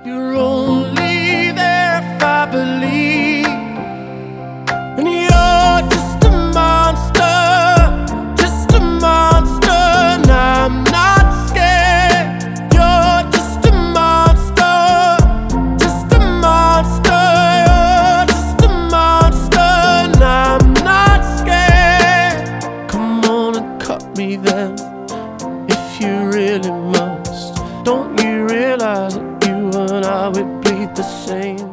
You're only there if I believe, and you're just a monster, just a monster, and I'm not scared. You're just a monster, just a monster, you're just a monster, and I'm not scared. Come on and cut me then, if you really must. Don't you realize that you and I, we bleed the same?